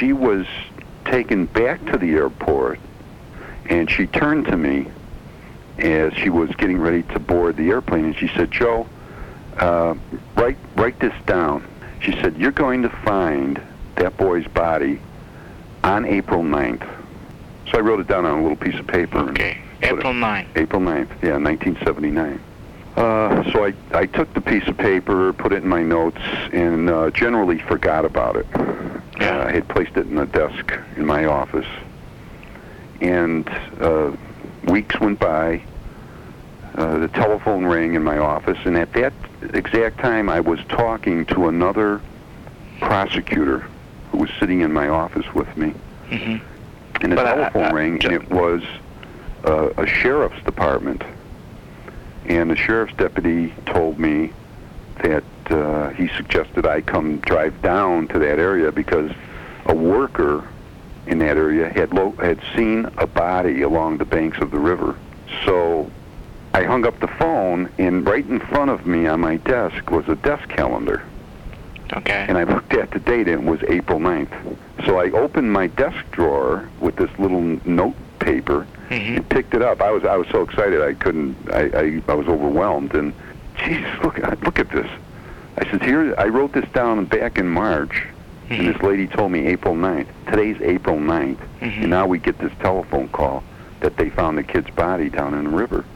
she was taken back to the airport, and she turned to me as she was getting ready to board the airplane, and she said, "Joe, write this down." She said, "You're going to find that boy's body on April 9th. So I wrote it down on a little piece of paper. Okay, April 9th. April 9th, yeah, 1979. So I took the piece of paper, put it in my notes, and generally forgot about it. Yeah. I had placed it in a desk in my office. And weeks went by. The telephone rang in my office, and at that exact time I was talking to another prosecutor who was sitting in my office with me. Mm-hmm. And the telephone rang, and it was a sheriff's department. And the sheriff's deputy told me that he suggested I come drive down to that area because a worker in that area had seen a body along the banks of the river. So I hung up the phone, and right in front of me on my desk was a desk calendar. Okay. And I looked at the date, and it was April 9th. So I opened my desk drawer with this little note paper and picked it up. I was so excited I couldn't. I was overwhelmed. And Jesus, look at this. I said, here, I wrote this down back in March, and this lady told me April 9th. Today's April 9th, and now we get this telephone call that they found the kid's body down in the river.